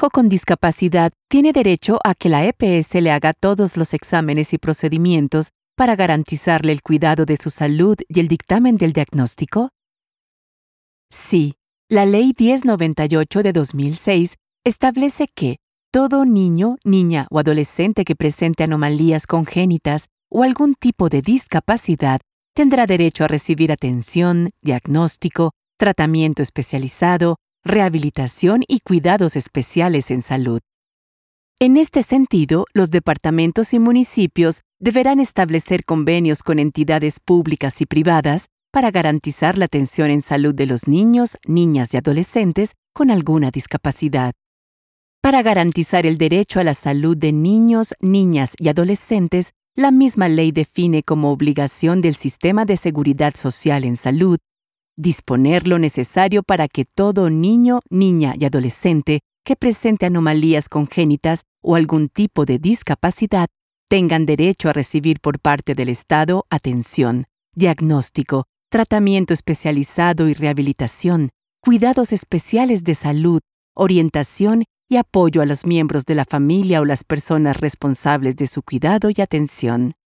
hijo con discapacidad tiene derecho a que la EPS le haga todos los exámenes y procedimientos para garantizarle el cuidado de su salud y el dictamen del diagnóstico? Sí, la Ley 1098 de 2006 establece que todo niño, niña o adolescente que presente anomalías congénitas o algún tipo de discapacidad tendrá derecho a recibir atención, diagnóstico, tratamiento especializado, rehabilitación y cuidados especiales en salud. En este sentido, los departamentos y municipios deberán establecer convenios con entidades públicas y privadas para garantizar la atención en salud de los niños, niñas y adolescentes con alguna discapacidad. Para garantizar el derecho a la salud de niños, niñas y adolescentes, la misma ley define como obligación del Sistema de Seguridad Social en Salud disponer lo necesario para que todo niño, niña y adolescente que presente anomalías congénitas o algún tipo de discapacidad tengan derecho a recibir por parte del Estado atención, diagnóstico, tratamiento especializado y rehabilitación, cuidados especiales de salud, orientación y apoyo a los miembros de la familia o las personas responsables de su cuidado y atención.